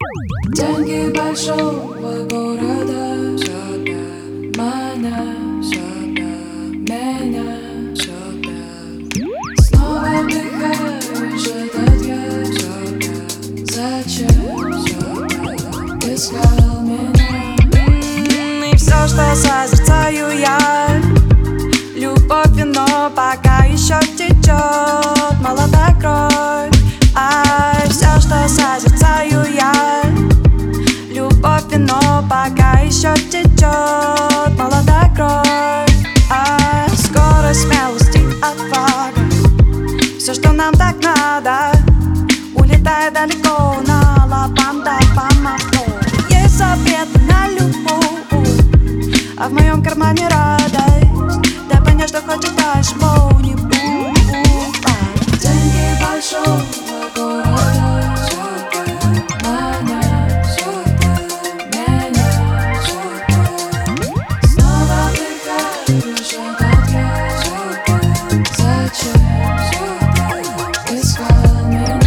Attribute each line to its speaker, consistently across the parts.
Speaker 1: Деньги большого города сюда, меня сюда. Снова вдыхаешь этот я сюда. Зачем сюда искал меня?
Speaker 2: И все, что созерцаю я, любовь, вино, пока еще течет молодая кровь. Ай, все, что созерцаю я, любовь, вино, пока еще течет молодая кровь. Ай, скорость, смелость и отвага, все, что нам так надо, улетает далеко на лаванда по мосту. Есть запреты на любовь, а в моем кармане радость. Дай понять, что хочешь дальше, мол, не буду.
Speaker 1: Деньги большого города сюда, меня сюда. Снова вдыхаешь этот я сюда. Зачем сюда искал меня?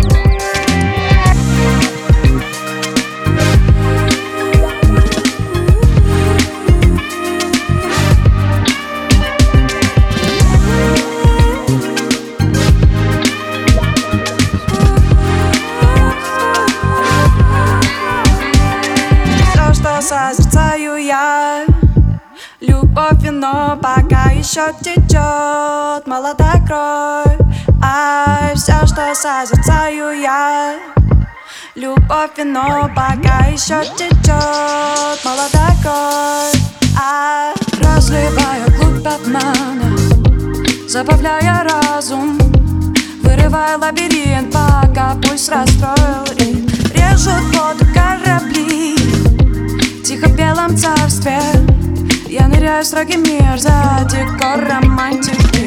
Speaker 2: Созерцаю я, любовь, вино, пока еще течет молодая кровь. Ай, все, что созерцаю я, любовь, вино, пока еще течет молодая кровь. Ай, разливая глубь обмана, забавляя разум, вырывая лабиринт, пока пульс расстроил и режут воду корабли. Тихо в белом царстве я ныряю в строгий мир за декор романтики.